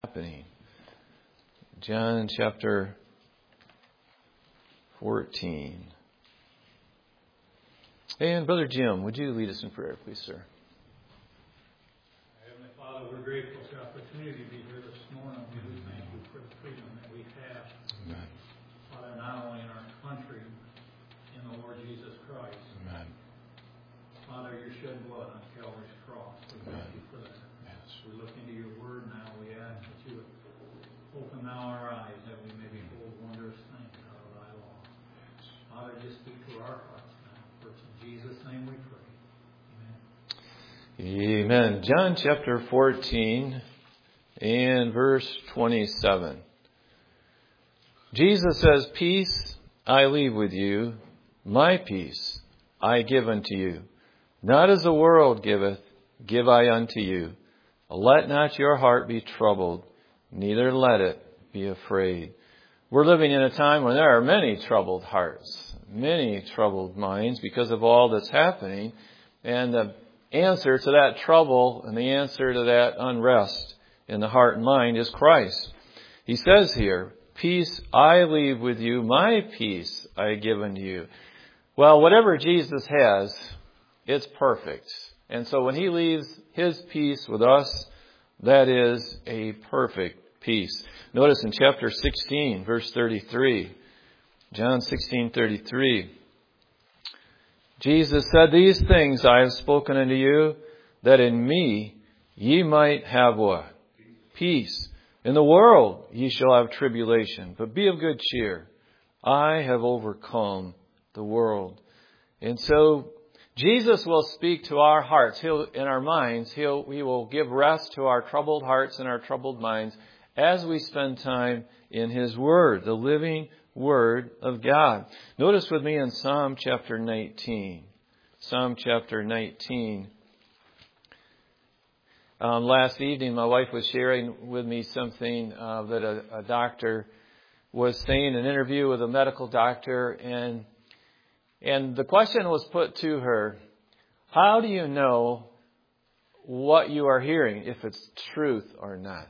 happening. John chapter 14. And Brother Jim, would you lead us in prayer, please, sir? Heavenly Father, we're grateful for the opportunity to be here this morning. We do thank you for the freedom that we have. Amen. Father, not only in our country, in the Lord Jesus Christ. Amen. Father, your shed blood on Calvary's cross. We thank you for that. Yes. We look into your word now. We ask that you would open now our eyes that we may behold wondrous things out of thy law. Father, just speak to our hearts now. For it's in Jesus' name we pray. Amen. John chapter 14 and verse 27. Jesus says, "Peace I leave with you, my peace I give unto you. Not as the world giveth, give I unto you. Let not your heart be troubled, neither let it be afraid." We're living in a time when there are many troubled hearts, many troubled minds because of all that's happening. And the answer to that trouble and the answer to that unrest in the heart and mind is Christ. He says here, "Peace I leave with you, my peace I give unto you." Well, whatever Jesus has, it's perfect. And so when he leaves his peace with us, that is a perfect peace. Notice in chapter 16, verse 33, John 16:33. Jesus said, "These things I have spoken unto you, that in me ye might have" what? Peace. "In the world ye shall have tribulation, but be of good cheer. I have overcome the world." And so Jesus will speak to our hearts. In our minds, He will give rest to our troubled hearts and our troubled minds as we spend time in His Word, the living Word of God. Notice with me in Psalm chapter 19. Psalm chapter 19. Last evening, my wife was sharing with me something that a doctor was saying, an interview with a medical doctor, and the question was put to her, how do you know what you are hearing, if it's truth or not?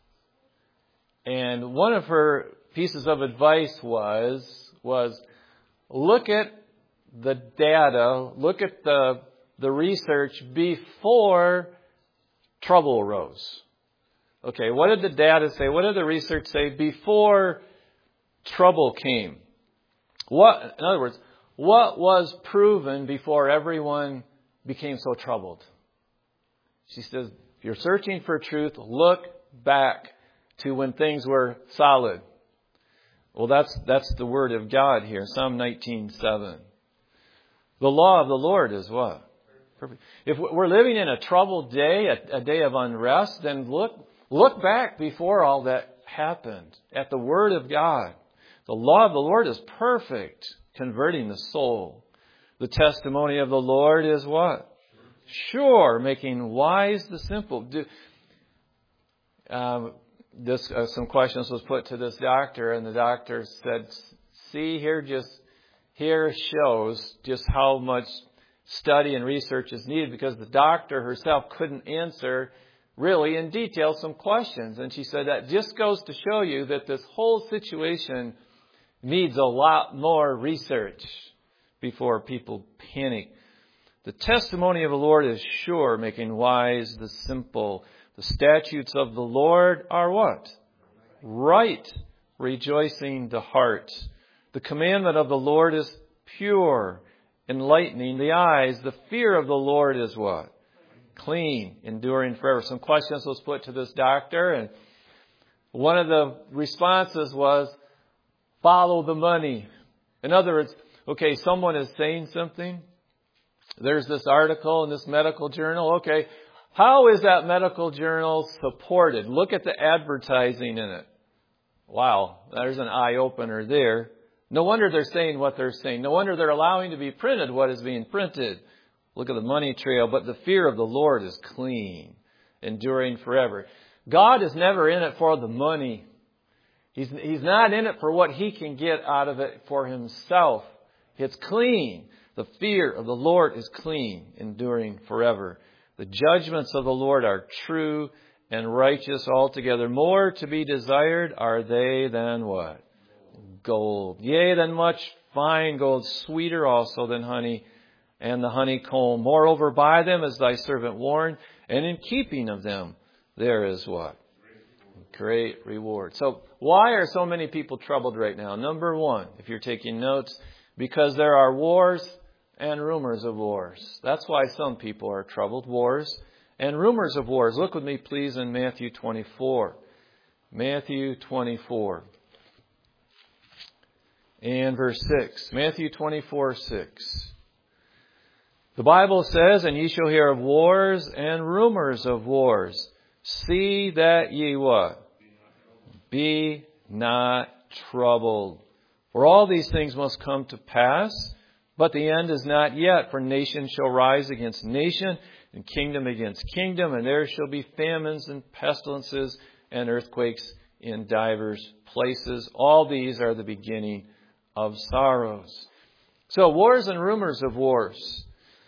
And one of her pieces of advice was look at the data, look at the research before trouble arose. Okay, what did the data say? What did the research say before trouble came? In other words, what was proven before everyone became so troubled? She says, if you're searching for truth, look back to when things were solid. Well, that's the word of God here. Psalm 19:7. The law of the Lord is what? Perfect. If we're living in a troubled day, a day of unrest, then look back before all that happened at the word of God. The law of the Lord is perfect, converting the soul. The testimony of the Lord is what? Sure, making wise the simple. Some questions was put to this doctor, and the doctor said, "See, here shows just how much study and research is needed," because the doctor herself couldn't answer really in detail some questions. And she said that just goes to show you that this whole situation needs a lot more research before people panic. The testimony of the Lord is sure, making wise the simple. The statutes of the Lord are what? Right, rejoicing the heart. The commandment of the Lord is pure, enlightening the eyes. The fear of the Lord is what? Clean, enduring forever. Some questions was put to this doctor, and one of the responses was, follow the money. In other words, okay, someone is saying something. There's this article in this medical journal. Okay, how is that medical journal supported? Look at the advertising in it. Wow, there's an eye-opener there. No wonder they're saying what they're saying. No wonder they're allowing to be printed what is being printed. Look at the money trail. But the fear of the Lord is clean, enduring forever. God is never in it for the money. He's not in it for what He can get out of it for Himself. It's clean. The fear of the Lord is clean, enduring forever. The judgments of the Lord are true and righteous altogether. More to be desired are they than what? Gold. Yea, than much fine gold, sweeter also than honey and the honeycomb. Moreover, by them is thy servant warned, and in keeping of them there is what? Great reward. So why are so many people troubled right now? Number one, if you're taking notes, because there are wars and rumors of wars. That's why some people are troubled. Wars and rumors of wars. Look with me, please, in Matthew 24. Matthew 24. And verse 6. Matthew 24, 6. The Bible says, and ye shall hear of wars and rumors of wars. See that ye what? Be not troubled. For all these things must come to pass, but the end is not yet. For nation shall rise against nation, and kingdom against kingdom, and there shall be famines and pestilences and earthquakes in divers places. All these are the beginning of sorrows. So wars and rumors of wars.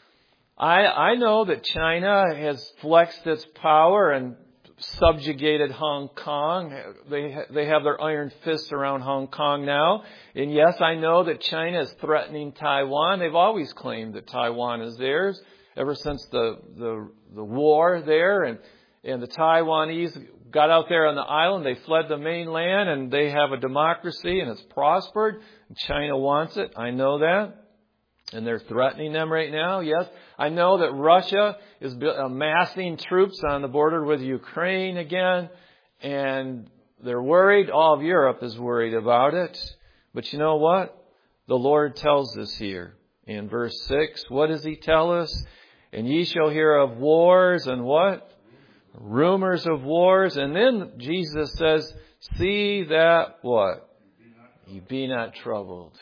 I know that China has flexed its power and subjugated Hong Kong. They have their iron fists around Hong Kong now. And yes, I know that China is threatening Taiwan. They've always claimed that Taiwan is theirs ever since the war there. And the Taiwanese got out there on the island. They fled the mainland and they have a democracy and it's prospered. China wants it. I know that. And they're threatening them right now. Yes, I know that Russia is amassing troops on the border with Ukraine again. And they're worried. All of Europe is worried about it. But you know what? The Lord tells us here in verse 6. What does He tell us? And ye shall hear of wars and what? Rumors of wars. And then Jesus says, see that what? Ye be not troubled.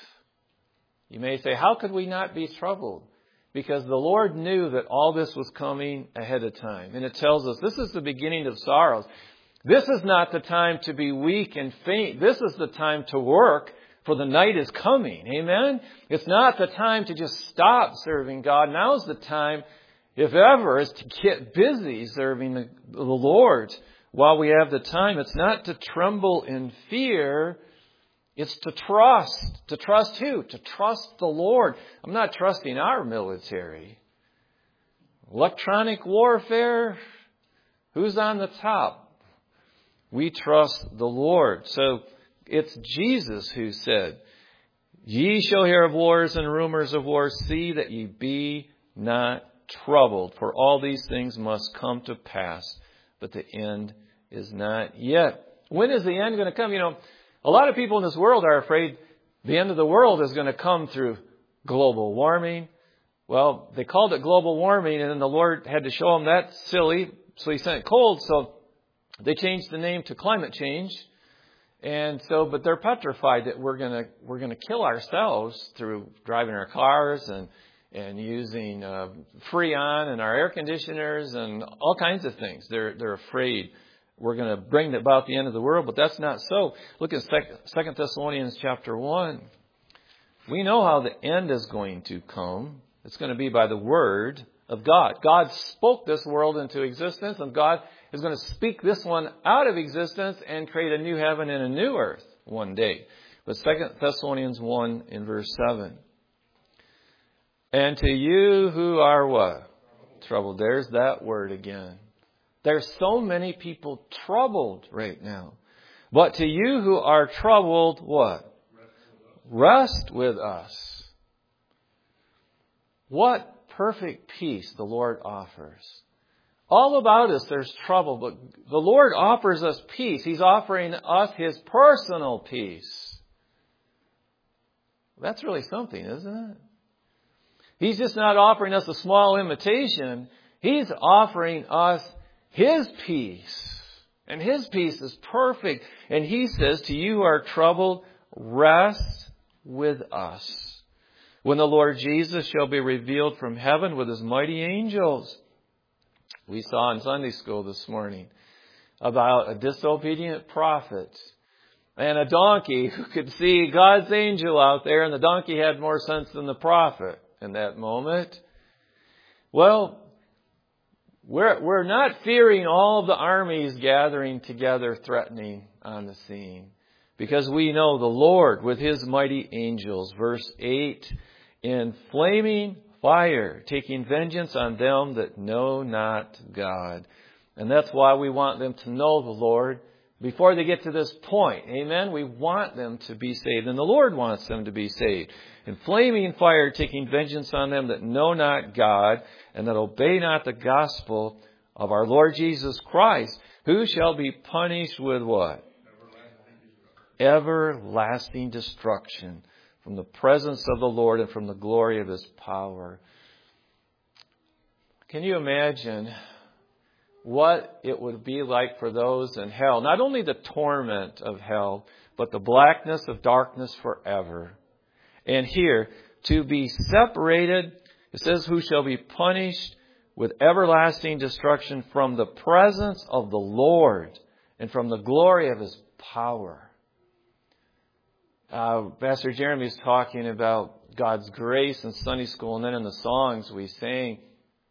You may say, how could we not be troubled? Because the Lord knew that all this was coming ahead of time. And it tells us this is the beginning of sorrows. This is not the time to be weak and faint. This is the time to work, for the night is coming. Amen? It's not the time to just stop serving God. Now's the time, if ever, is to get busy serving the Lord while we have the time. It's not to tremble in fear. It's to trust. To trust who? To trust the Lord. I'm not trusting our military. Electronic warfare? Who's on the top? We trust the Lord. So it's Jesus who said, ye shall hear of wars and rumors of wars. See that ye be not troubled. For all these things must come to pass, but the end is not yet. When is the end going to come? You know, a lot of people in this world are afraid the end of the world is going to come through global warming. Well, they called it global warming, and then the Lord had to show them that's silly, so He sent cold. So they changed the name to climate change, and so but they're petrified that we're gonna kill ourselves through driving our cars and using Freon in our air conditioners and all kinds of things. They're afraid we're going to bring about the end of the world, but that's not so. Look at 2 Thessalonians chapter 1. We know how the end is going to come. It's going to be by the word of God. God spoke this world into existence, and God is going to speak this one out of existence and create a new heaven and a new earth one day. But 2 Thessalonians 1 in verse 7. And to you who are what? Troubled. There's that word again. There's so many people troubled right now. But to you who are troubled, what? Rest with us. What perfect peace the Lord offers. All about us there's trouble, but the Lord offers us peace. He's offering us His personal peace. That's really something, isn't it? He's just not offering us a small imitation. He's offering us His peace. And His peace is perfect. And He says, to you who are troubled, rest with us. When the Lord Jesus shall be revealed from heaven with His mighty angels. We saw in Sunday school this morning about a disobedient prophet and a donkey who could see God's angel out there, and the donkey had more sense than the prophet in that moment. Well, We're not fearing all the armies gathering together, threatening on the scene. Because we know the Lord with His mighty angels, verse 8, in flaming fire, taking vengeance on them that know not God. And that's why we want them to know the Lord before they get to this point. Amen? We want them to be saved. And the Lord wants them to be saved. In flaming fire, taking vengeance on them that know not God and that obey not the gospel of our Lord Jesus Christ, who shall be punished with what? Everlasting destruction from the presence of the Lord and from the glory of His power. Can you imagine what it would be like for those in hell? Not only the torment of hell, but the blackness of darkness forever. And here, to be separated, it says, who shall be punished with everlasting destruction from the presence of the Lord and from the glory of His power. Pastor Jeremy is talking about God's grace in Sunday school, and then in the songs we sang.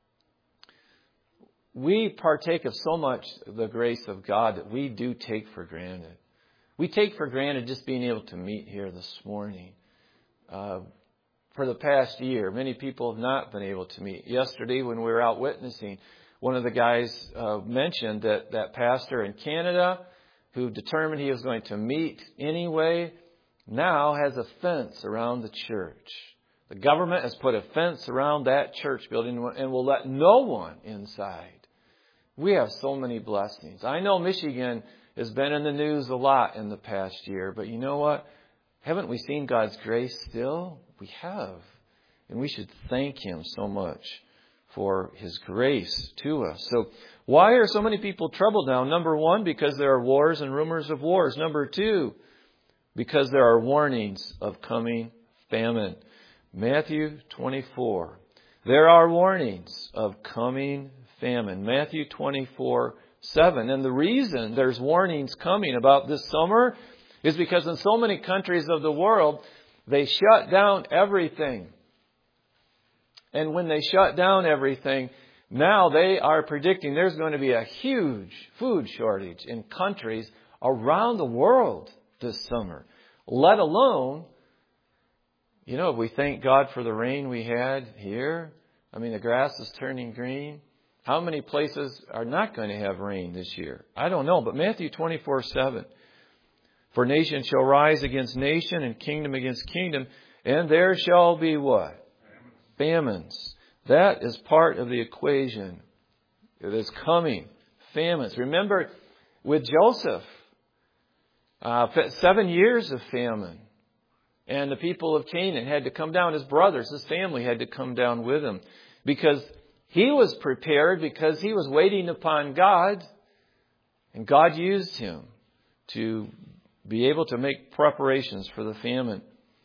We partake of so much of the grace of God that we do take for granted. We take for granted just being able to meet here this morning. For the past year, many people have not been able to meet. Yesterday, when we were out witnessing, one of the guys mentioned that pastor in Canada who determined he was going to meet anyway now has a fence around the church. The government has put a fence around that church building and will let no one inside. We have so many blessings. I know Michigan has been in the news a lot in the past year, but you know what? Haven't we seen God's grace still? We have. And we should thank Him so much for His grace to us. So why are so many people troubled now? Number one, because there are wars and rumors of wars. Number two, because there are warnings of coming famine. Matthew 24. There are warnings of coming famine. Matthew 24:7. And the reason there's warnings coming about this summer is because in so many countries of the world, they shut down everything. And when they shut down everything, now they are predicting there's going to be a huge food shortage in countries around the world this summer. Let alone, we thank God for the rain we had here. I mean, the grass is turning green. How many places are not going to have rain this year? I don't know, but Matthew 24:7. For nation shall rise against nation and kingdom against kingdom, and there shall be what? Famines. That is part of the equation. It is coming. Famines. Remember with Joseph, 7 years of famine. And the people of Canaan had to come down. His brothers, his family had to come down with him. Because he was prepared, because he was waiting upon God. And God used him to be able to make preparations for the famine.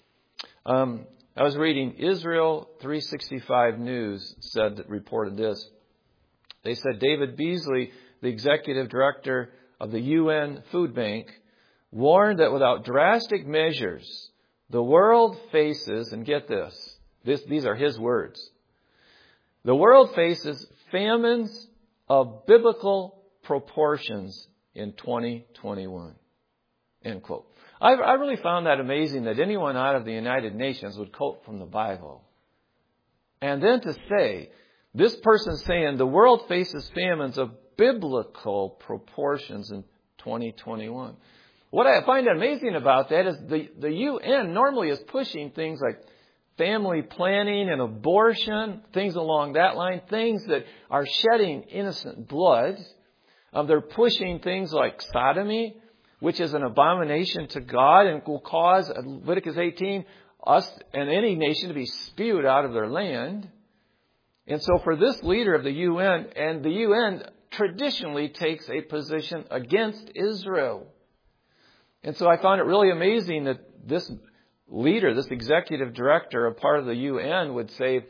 I was reading Israel 365 News reported this. They said David Beasley, the executive director of the UN Food Bank, warned that without drastic measures, the world faces, and get this, these are his words, the world faces famines of biblical proportions in 2021. End quote. I really found that amazing that anyone out of the United Nations would quote from the Bible. And then to say, this person saying the world faces famines of biblical proportions in 2021. What I find amazing about that is the UN normally is pushing things like family planning and abortion, things along that line, things that are shedding innocent blood. They're pushing things like sodomy, which is an abomination to God and will cause, Leviticus 18, us and any nation to be spewed out of their land. And so for this leader of the UN, and the UN traditionally takes a position against Israel. And so I found it really amazing that this leader, this executive director, a part of the UN, would say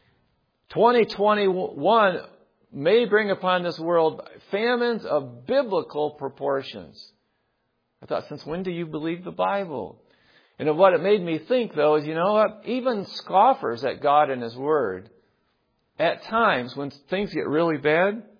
2021 may bring upon this world famines of biblical proportions. I thought, since when do you believe the Bible? And what it made me think, though, is, even scoffers at God and His Word, at times when things get really bad,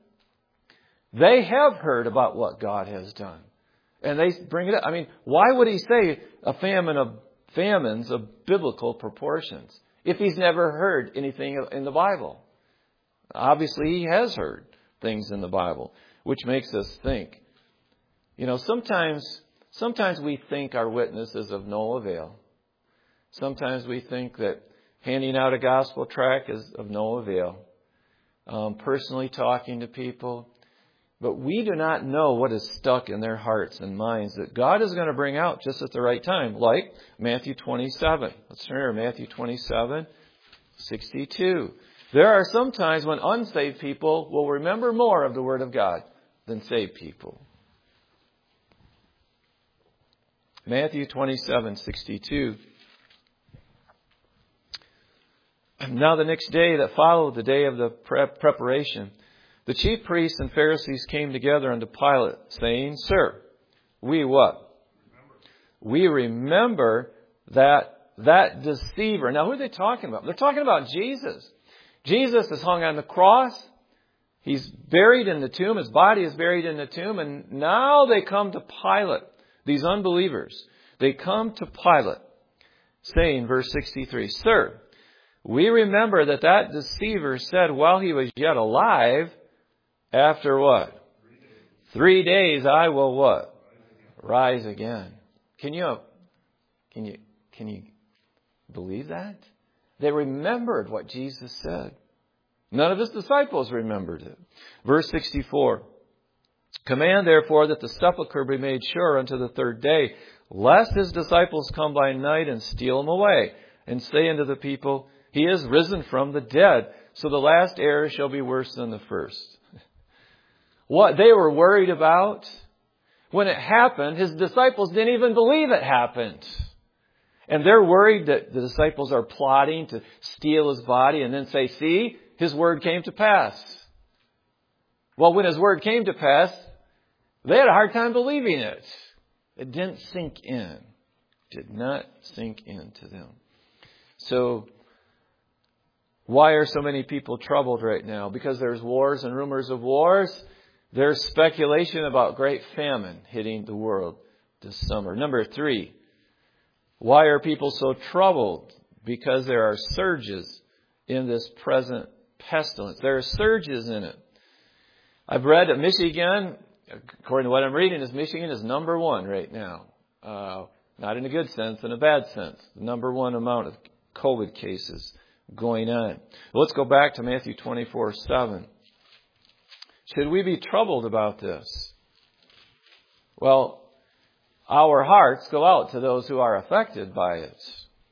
They have heard about what God has done. And they bring it up. I mean, why would he say famines of biblical proportions if he's never heard anything in the Bible? Obviously, he has heard things in the Bible, which makes us think. You know, sometimes we think our witness is of no avail. Sometimes we think that handing out a gospel tract is of no avail. Personally talking to people. But we do not know what is stuck in their hearts and minds that God is going to bring out just at the right time, like Matthew 27. Let's turn to Matthew 27, 62. There are some times when unsaved people will remember more of the Word of God than saved people. Matthew 27, 62. Now the next day that followed the day of the preparation, the chief priests and Pharisees came together unto Pilate, saying, Sir, we what? We remember that deceiver. Now who are they talking about? They're talking about Jesus. Jesus is hung on the cross. He's buried in the tomb. His body is buried in the tomb. And now they come to Pilate, these unbelievers. They come to Pilate, saying, verse 63, Sir, we remember that deceiver said while he was yet alive, after what? 3 days I will what? Rise again. Can you believe that? They remembered what Jesus said. None of his disciples remembered it. Verse 64. Command therefore that the sepulchre be made sure unto the third day, lest his disciples come by night and steal him away, and say unto the people, He is risen from the dead. So the last error shall be worse than the first. What they were worried about when it happened, his disciples didn't even believe it happened. And they're worried that the disciples are plotting to steal his body and then say, see, his word came to pass. Well, when his word came to pass, they had a hard time believing it. It didn't sink in. Did not sink into them. So, why are so many people troubled right now? Because there's wars and rumors of wars. There's speculation about great famine hitting the world this summer. Number 3, why are people so troubled? Because there are surges in this present pestilence. There are surges in it. I've read that Michigan, according to what I'm reading, Michigan is number 1 right now. Not in a good sense, in a bad sense. The number 1 amount of COVID cases going on. Well, let's go back to Matthew 24:7. Should we be troubled about this? Well, our hearts go out to those who are affected by it.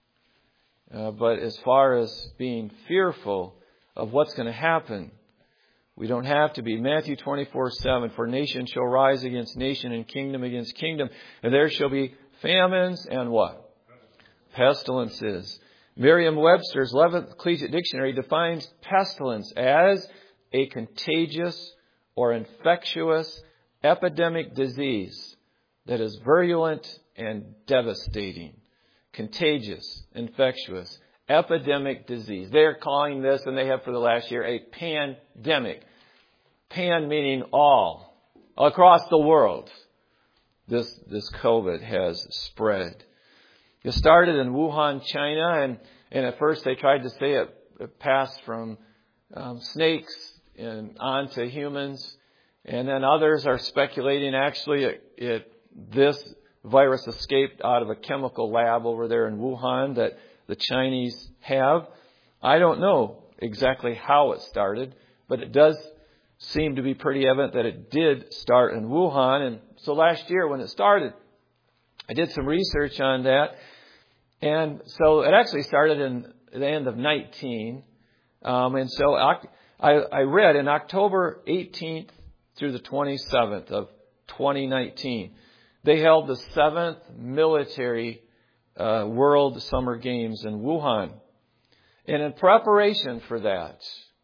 But as far as being fearful of what's going to happen, we don't have to be. Matthew 24:7, for nation shall rise against nation and kingdom against kingdom, and there shall be famines and what? Pestilences. Merriam-Webster's 11th Collegiate Dictionary defines pestilence as a contagious or infectious epidemic disease that is virulent and devastating. Contagious, infectious, epidemic disease. They're calling this, and they have for the last year, a pandemic. Pan meaning all. Across the world, this COVID has spread. It started in Wuhan, China, and at first they tried to say it passed from snakes and on to humans. And then others are speculating actually this virus escaped out of a chemical lab over there in Wuhan that the Chinese have. I don't know exactly how it started, but it does seem to be pretty evident that it did start in Wuhan. And so last year when it started, I did some research on that. And so it actually started in the end of 19. And so I read in October 18th through the 27th of 2019, they held the 7th military World Summer Games in Wuhan. And in preparation for that,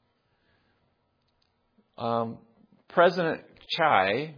President Chai,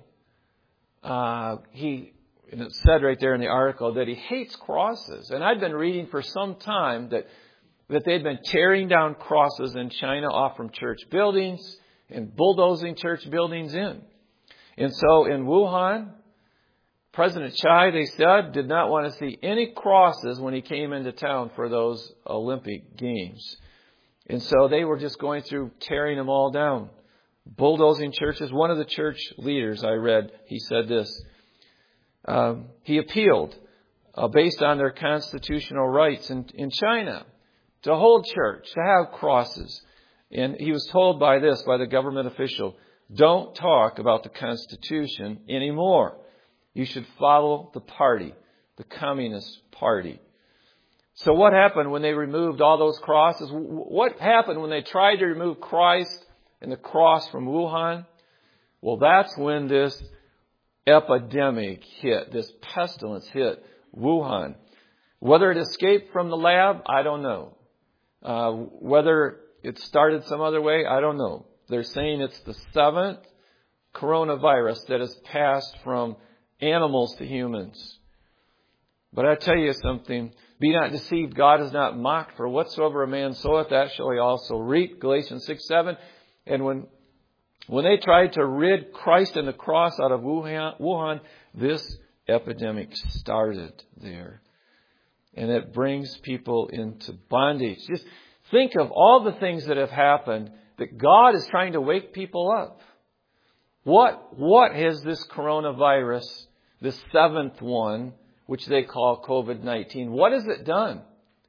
and it said right there in the article that he hates crosses. And I'd been reading for some time that they'd been tearing down crosses in China off from church buildings and bulldozing church buildings in. And so in Wuhan, President Chai, they said, did not want to see any crosses when he came into town for those Olympic Games. And so they were just going through tearing them all down, bulldozing churches. One of the church leaders I read, he said this. He appealed, based on their constitutional rights in China, to hold church, to have crosses. And he was told by the government official, don't talk about the Constitution anymore. You should follow the party, the Communist Party. So what happened when they removed all those crosses? What happened when they tried to remove Christ and the cross from Wuhan? Well, that's when this epidemic hit, this pestilence hit Wuhan. Whether it escaped from the lab, I don't know. Whether it started some other way, I don't know. They're saying it's the 7th coronavirus that has passed from animals to humans. But I tell you something, be not deceived, God is not mocked, for whatsoever a man soweth, that shall he also reap. Galatians 6:7. And when they tried to rid Christ and the cross out of Wuhan, this epidemic started there. And it brings people into bondage. Just think of all the things that have happened, that God is trying to wake people up. What has this coronavirus, this 7th one, which they call COVID-19, what has it done?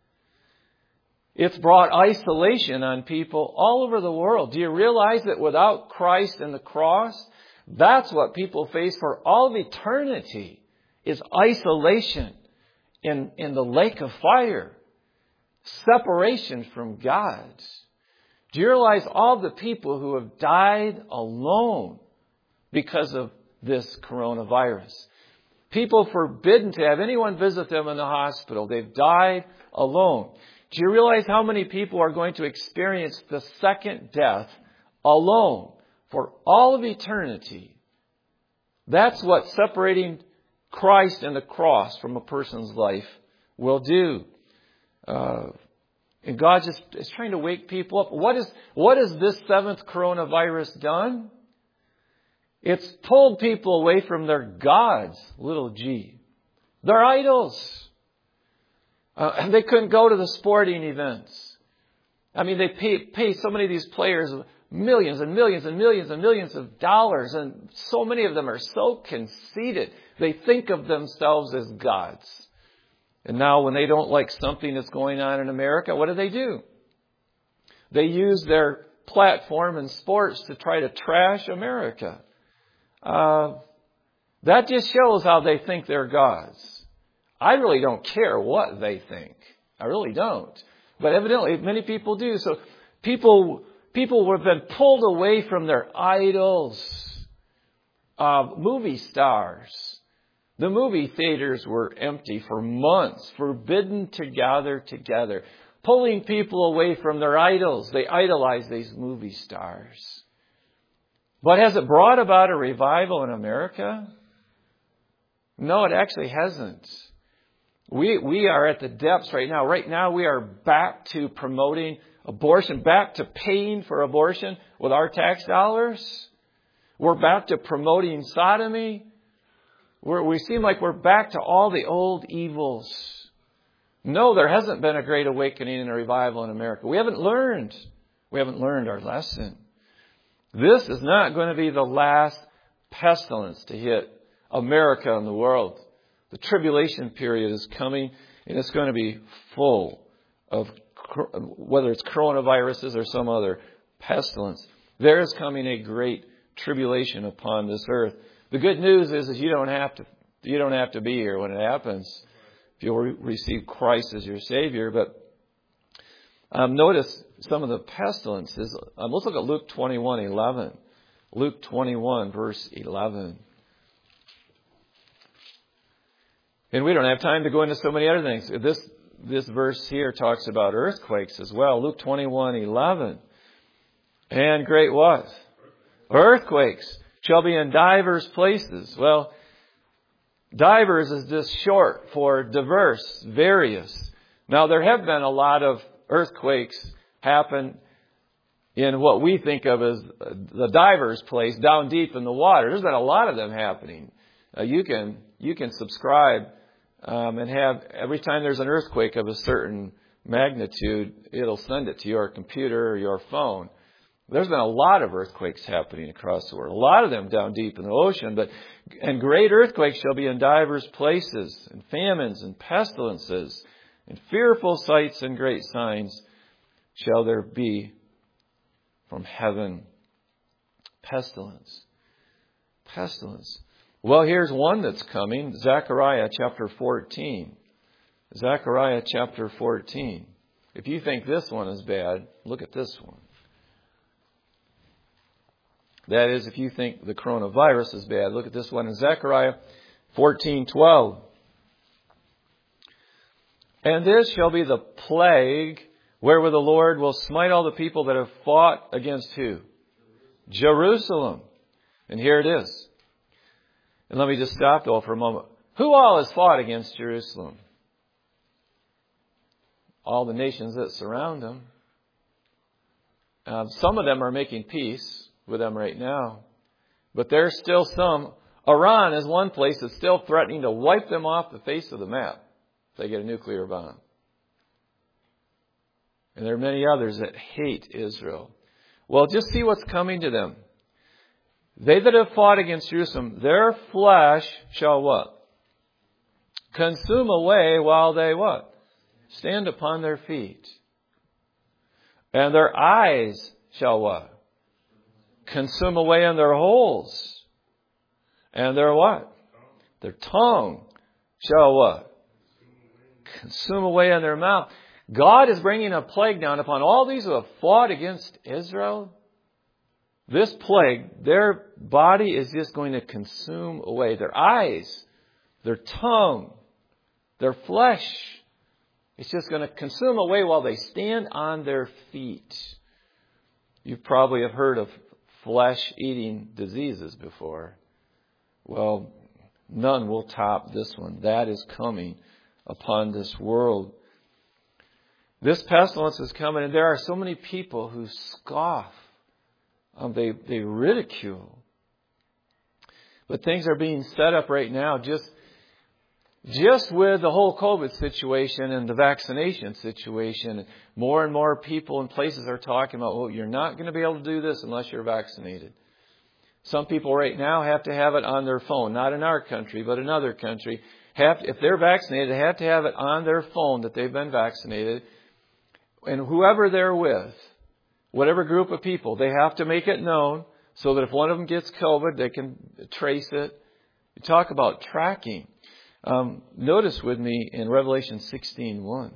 It's brought isolation on people all over the world. Do you realize that without Christ and the cross, that's what people face for all of eternity, is isolation in the lake of fire, separation from God. Do you realize all the people who have died alone because of this coronavirus? People forbidden to have anyone visit them in the hospital. They've died alone. Do you realize how many people are going to experience the second death alone for all of eternity? That's what separating Christ and the cross from a person's life will do. And God just is trying to wake people up. What has this 7th coronavirus done? It's pulled people away from their gods, little g. Their idols. And they couldn't go to the sporting events. I mean, they pay so many of these players millions and millions and millions and millions of dollars. And so many of them are so conceited. They think of themselves as gods. And now when they don't like something that's going on in America, what do? They use their platform in sports to try to trash America. That just shows how they think they're gods. I really don't care what they think. I really don't. But evidently, many people do. So people have been pulled away from their idols. Movie stars. The movie theaters were empty for months, forbidden to gather together, pulling people away from their idols. They idolize these movie stars. But has it brought about a revival in America? No, it actually hasn't. We are at the depths right now. Right now we are back to promoting abortion, back to paying for abortion with our tax dollars. We're back to promoting sodomy. We seem like we're back to all the old evils. No, there hasn't been a great awakening and a revival in America. We haven't learned our lesson. This is not going to be the last pestilence to hit America and the world. The tribulation period is coming, and it's going to be full of, whether it's coronaviruses or some other pestilence. There is coming a great tribulation upon this earth. The good news is you don't have to be here when it happens if you'll receive Christ as your Savior. But notice some of the pestilences. Let's look at Luke 21:11. Luke 21, verse 11. And we don't have time to go into so many other things. This verse here talks about earthquakes as well. Luke 21:11. And great what? Earthquakes shall be in divers places. Well, divers is just short for diverse, various. Now, there have been a lot of earthquakes happen in what we think of as the diver's place down deep in the water. There's been a lot of them happening. You can subscribe and have, every time there's an earthquake of a certain magnitude, it'll send it to your computer or your phone. There's been a lot of earthquakes happening across the world. A lot of them down deep in the ocean. And great earthquakes shall be in divers places, and famines and pestilences, and fearful sights and great signs shall there be from heaven. Pestilence. Well, here's one that's coming. Zechariah chapter 14. Zechariah chapter 14. If you think this one is bad, look at this one. That is, if you think the coronavirus is bad, look at this one in Zechariah 14:12. And this shall be the plague wherewith the Lord will smite all the people that have fought against who? Jerusalem. And here it is. And let me just stop though for a moment. Who all has fought against Jerusalem? All the nations that surround them. Some of them are making peace with them right now. But there's still some. Iran is one place that's still threatening to wipe them off the face of the map if they get a nuclear bomb. And there are many others that hate Israel. Well, just see what's coming to them. They that have fought against Jerusalem, their flesh shall what? Consume away while they what? Stand upon their feet. And their eyes shall what? Consume away in their holes. And their what? Their tongue shall what? Consume away in their mouth. God is bringing a plague down upon all these who have fought against Israel. This plague, their body is just going to consume away. Their eyes, their tongue, their flesh. It's just going to consume away while they stand on their feet. You probably have heard of flesh-eating diseases before. Well, none will top this one. That is coming upon this world. This pestilence is coming, and there are so many people who scoff. They ridicule. But things are being set up right now just with the whole COVID situation and the vaccination situation. More and more people and places are talking about, well, you're not going to be able to do this unless you're vaccinated. Some people right now have to have it on their phone. Not in our country, but in other country. If they're vaccinated, they have to have it on their phone that they've been vaccinated. And whoever they're with, whatever group of people, they have to make it known so that if one of them gets COVID, they can trace it. You talk about tracking. Notice with me in Revelation 16:1.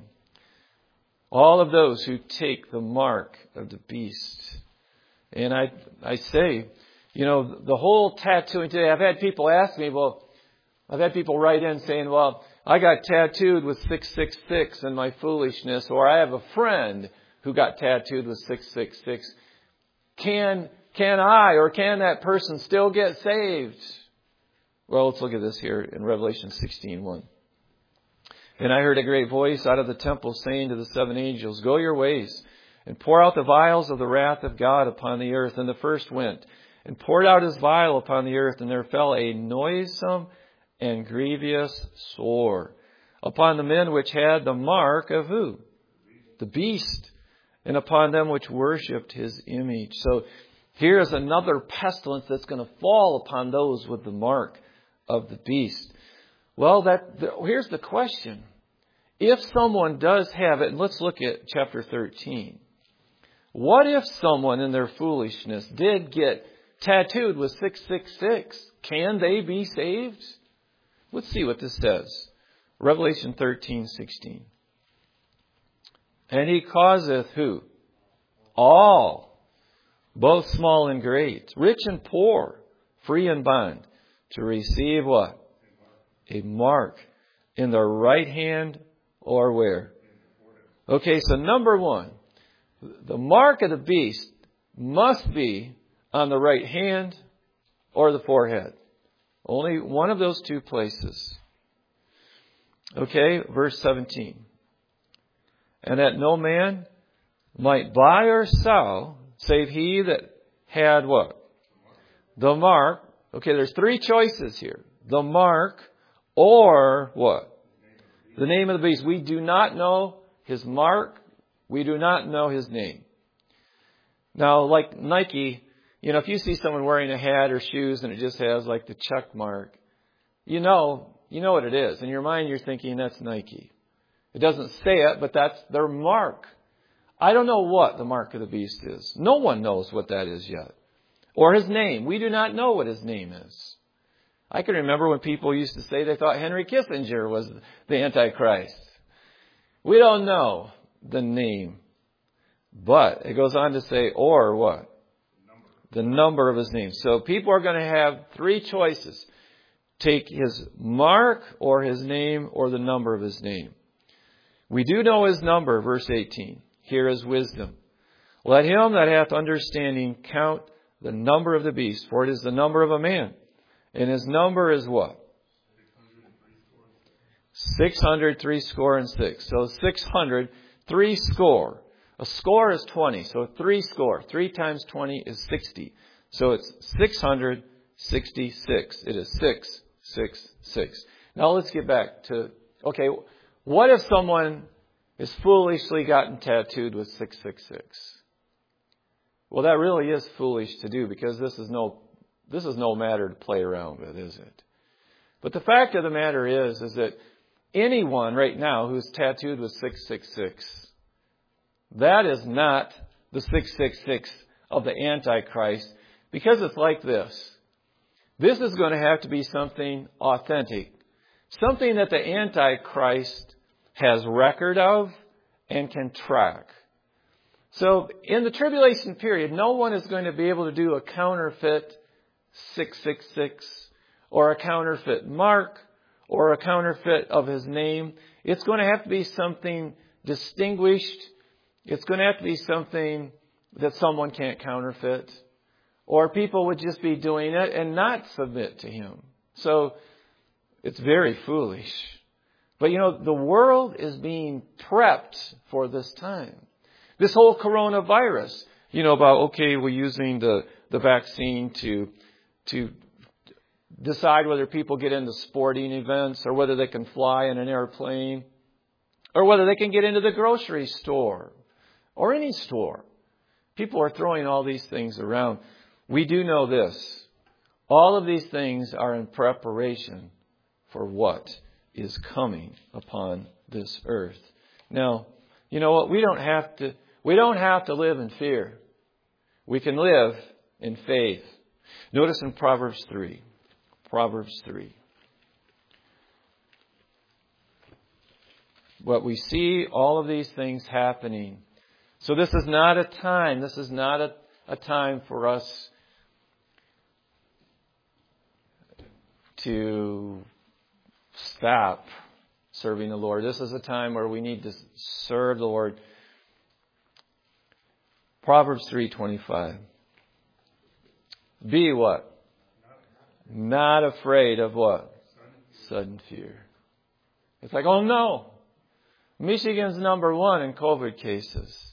All of those who take the mark of the beast. And I say, the whole tattooing today, I've had people ask me, I've had people write in saying, I got tattooed with 666 in my foolishness, or I have a friend who got tattooed with 666. Can I or can that person still get saved? Well, let's look at this here in Revelation 16:1. And I heard a great voice out of the temple saying to the 7 angels, go your ways and pour out the vials of the wrath of God upon the earth. And the first went and poured out his vial upon the earth, and there fell a noisome and grievous sore upon the men which had the mark of who? The beast, and upon them which worshipped his image. So here's another pestilence that's going to fall upon those with the mark of the beast. Well, here's the question. If someone does have it, and let's look at chapter 13. What if someone in their foolishness did get tattooed with 666? Can they be saved? Let's see what this says. Revelation 13:16. And he causeth who? All, both small and great, rich and poor, free and bond, to receive what? A mark in their right hand or where? Okay, so number one, the mark of the beast must be on the right hand or the forehead. Only one of those two places. Okay, verse 17. And that no man might buy or sell save he that had what? The mark. Okay, there's three choices here. The mark or what? The name of the beast. We do not know his mark. We do not know his name. Now, like Nike, if you see someone wearing a hat or shoes and it just has like the check mark, you know what it is. In your mind, you're thinking that's Nike. It doesn't say it, but that's their mark. I don't know what the mark of the beast is. No one knows what that is yet. Or his name. We do not know what his name is. I can remember when people used to say they thought Henry Kissinger was the Antichrist. We don't know the name. But it goes on to say, or what? The number of his name. So people are going to have three choices. Take his mark or his name or the number of his name. We do know his number, verse 18. Here is wisdom. Let him that hath understanding count the number of the beast, for it is the number of a man. And his number is what? 666. So 600, 3 score. A score is 20. So 3 score. 3 times 20 is 60. So it's 666. It is 666. Now let's get back to, okay, what if someone is foolishly gotten tattooed with 666? Well, that really is foolish to do because this is no matter to play around with, is it? But the fact of the matter is that anyone right now who's tattooed with 666, that is not the 666 of the Antichrist, because it's like this. This is going to have to be something authentic, something that the Antichrist has record of and can track. So in the tribulation period, no one is going to be able to do a counterfeit 666 or a counterfeit mark or a counterfeit of his name. It's going to have to be something distinguished. It's going to have to be something that someone can't counterfeit. Or people would just be doing it and not submit to him. So it's very foolish. But the world is being prepped for this time. This whole coronavirus, about, we're using the vaccine to decide whether people get into sporting events or whether they can fly in an airplane or whether they can get into the grocery store or any store. People are throwing all these things around. We do know this. All of these things are in preparation for what is coming upon this earth. Now, you know what? We don't have to live in fear. We can live in faith. Notice in Proverbs 3. What we see, all of these things happening. So this is not a time for us to stop serving the Lord. This is a time where we need to serve the Lord. Proverbs 3:25. Be what? Not afraid of what? Sudden fear. It's like, oh no. Michigan's number 1 in COVID cases.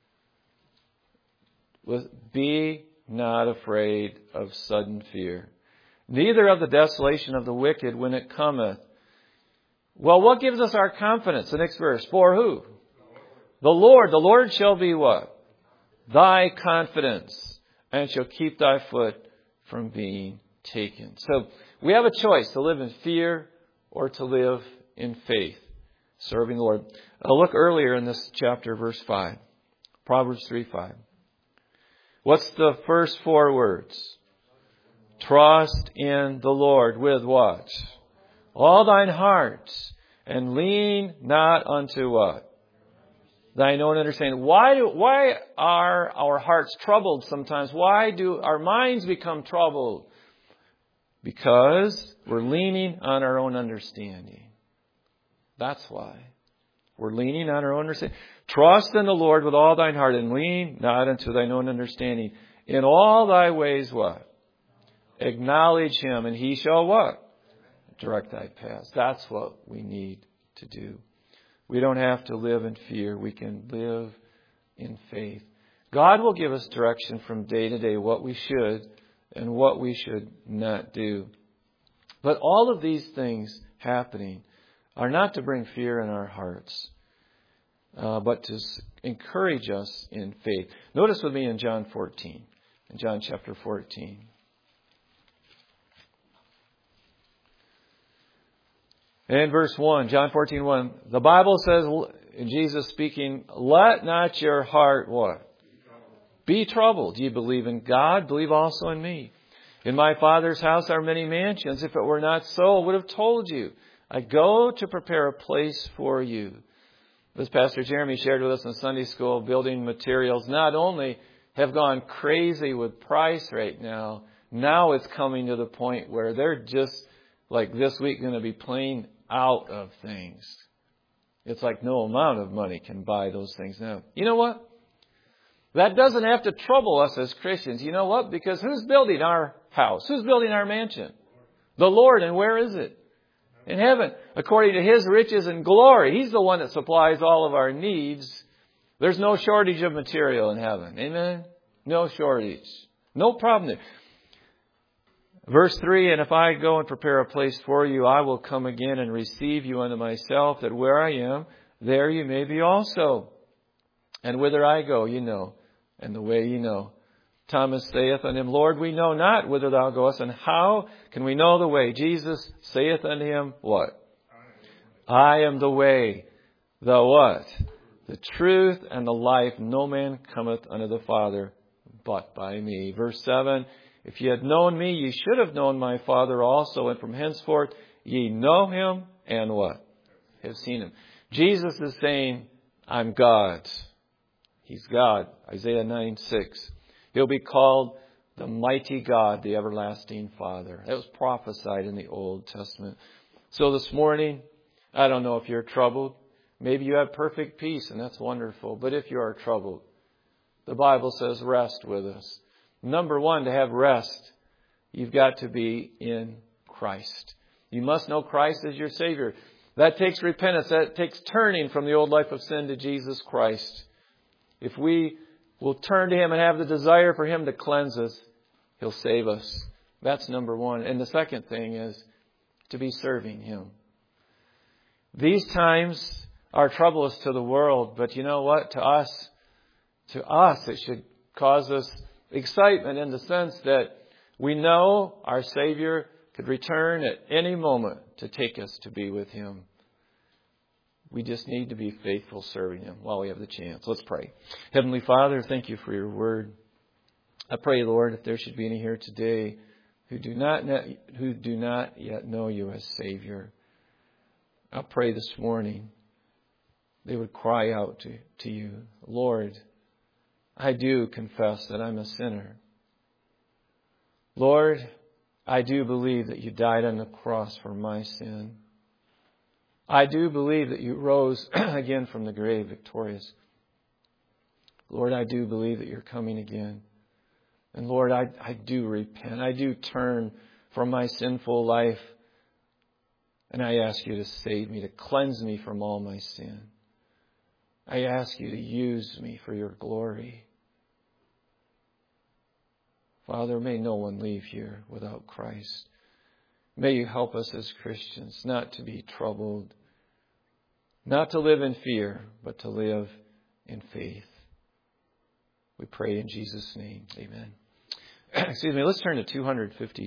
Be not afraid of sudden fear. Neither of the desolation of the wicked when it cometh. Well, what gives us our confidence? The next verse. For who? The Lord. The Lord shall be what? Thy confidence, and shall keep thy foot from being taken. So we have a choice to live in fear or to live in faith, serving the Lord. Look earlier in this chapter, verse 5. Proverbs 3:5. What's the first 4 words? Trust in the Lord with what? All thine heart, and lean not unto what? Thine own understanding. Why are our hearts troubled sometimes? Why do our minds become troubled? Because we're leaning on our own understanding. That's why. We're leaning on our own understanding. Trust in the Lord with all thine heart, and lean not unto thine own understanding. In all thy ways what? Acknowledge him, and he shall what? Direct thy paths. That's what we need to do. We don't have to live in fear. We can live in faith. God will give us direction from day to day what we should and what we should not do. But all of these things happening are not to bring fear in our hearts, but to encourage us in faith. Notice with me in John 14, in John chapter 14. And verse 1, John 14:1, the Bible says, Jesus speaking, let not your heart what? Be troubled. You believe in God, believe also in me. In my Father's house are many mansions. If it were not so, I would have told you. I go to prepare a place for you. As Pastor Jeremy shared with us in Sunday school, building materials not only have gone crazy with price right now, now it's coming to the point where they're just, like this week, going to be playing out of things. It's like no amount of money can buy those things now. You know what? That doesn't have to trouble us as Christians. You know what? Because who's building our house? Who's building our mansion? The Lord. And where is it? In heaven. According to His riches and glory. He's the one that supplies all of our needs. There's no shortage of material in heaven. Amen? No shortage. No problem there. Verse 3, and if I go and prepare a place for you, I will come again and receive you unto myself, that where I am, there you may be also. And whither I go, you know, and the way you know. Thomas saith unto him, Lord, we know not whither thou goest, and how can we know the way? Jesus saith unto him, what? I am the way, the what? The truth and the life. No man cometh unto the Father but by me. Verse 7, if ye had known me, ye should have known my Father also, and from henceforth ye know Him, and what? Have seen Him. Jesus is saying, I'm God. He's God. Isaiah 9:6. He'll be called the mighty God, the everlasting Father. That was prophesied in the Old Testament. So this morning, I don't know if you're troubled. Maybe you have perfect peace, and that's wonderful. But if you are troubled, the Bible says rest with us. Number one, to have rest, you've got to be in Christ. You must know Christ as your Savior. That takes repentance. That takes turning from the old life of sin to Jesus Christ. If we will turn to Him and have the desire for Him to cleanse us, He'll save us. That's number one. And the second thing is to be serving Him. These times are troublous to the world, but you know what? To us, it should cause us excitement in the sense that we know our Savior could return at any moment to take us to be with Him. We just need to be faithful serving Him while we have the chance. Let's pray. Heavenly Father, thank You for Your word. I pray, Lord, if there should be any here today who do not yet know You as Savior, I pray this morning they would cry out to You, Lord, I do confess that I'm a sinner. Lord, I do believe that You died on the cross for my sin. I do believe that You rose again from the grave victorious. Lord, I do believe that You're coming again. And Lord, I do repent. I do turn from my sinful life. And I ask You to save me, to cleanse me from all my sin. I ask You to use me for Your glory. Father, may no one leave here without Christ. May You help us as Christians not to be troubled, not to live in fear, but to live in faith. We pray in Jesus' name. Amen. Excuse me, let's turn to 250.